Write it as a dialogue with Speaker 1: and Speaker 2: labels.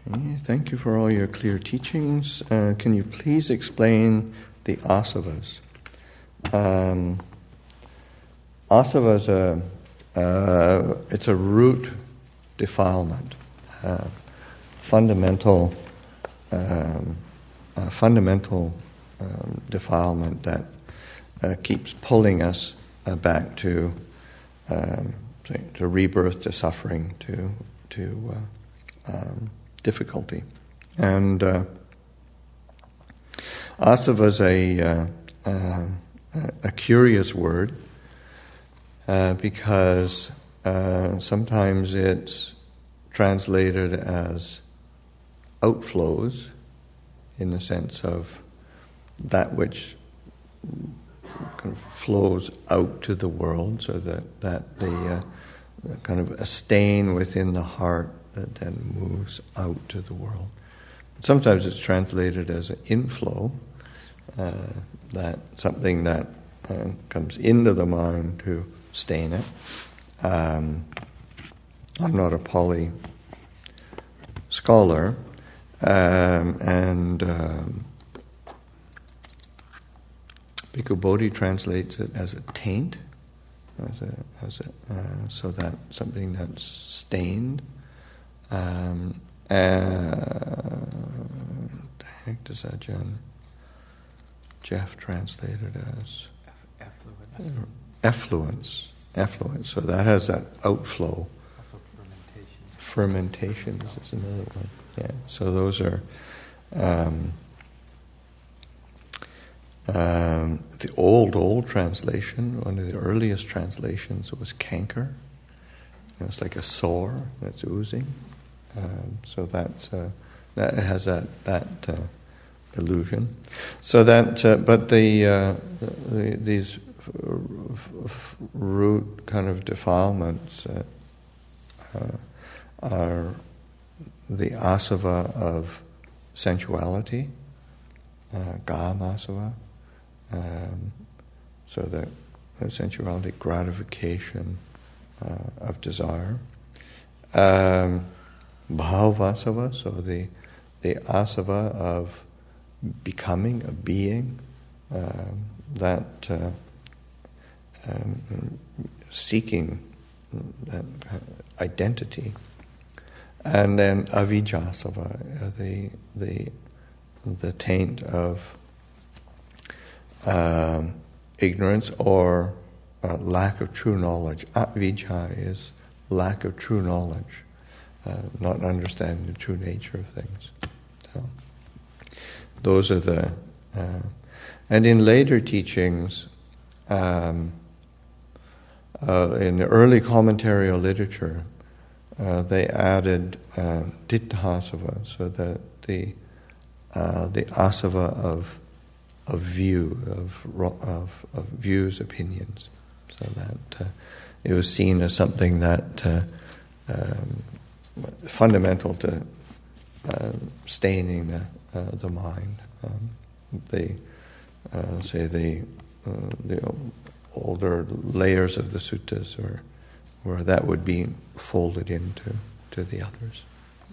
Speaker 1: Okay, thank you for all your clear teachings. Can you please explain the asavas? Asava it's a root defilement, fundamental defilement that keeps pulling us back to rebirth, to suffering, to difficulty. And asava is a curious word because sometimes it's translated as outflows, in the sense of that which kind of flows out to the world, so that the kind of a stain within the heart that then moves out to the world. But sometimes it's translated as an inflow, that something that comes into the mind to stain it. I'm not a Pali scholar, and Bhikkhu Bodhi translates it as a taint, so that something that's stained. What the heck does Ajahn Jeff translate it as? Effluence. So that has that outflow.
Speaker 2: Also fermentation.
Speaker 1: Fermentation is another one. Yeah. So those are the old translation. One of the earliest translations was canker. It's like a sore that's oozing. So that has that illusion. So that, but these root kind of defilements are the asava of sensuality, kamasava, so the sensuality, gratification of desire. Bhavasava, so the asava of becoming, of being, that seeking that identity. And then avijjasava, the taint of ignorance or lack of true knowledge. Avijja is lack of true knowledge, not understanding the true nature of things. So those are the... and in later teachings, in the early commentarial literature, they added ditthasava, so that the asava of view, of views, opinions, so that it was seen as something that fundamental to staining the mind. The older layers of the suttas, where that would be folded into the others.